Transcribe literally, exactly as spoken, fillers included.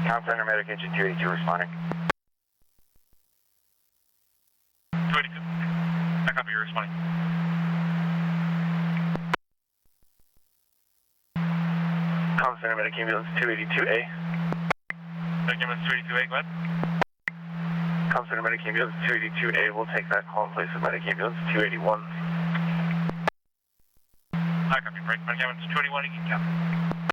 Town Center Medic Engine two eighty-two responding. two eighty-two. I copy, you're responding. Town Center Medic Ambulance two eighty-two A. Medic Ambulance two eighty-two A, go ahead. Town Center Medic Ambulance two eighty-two A will take that call in place of Medic Ambulance two eighty-one. I copy, right. Medic Ambulance two eighty-one, you can count.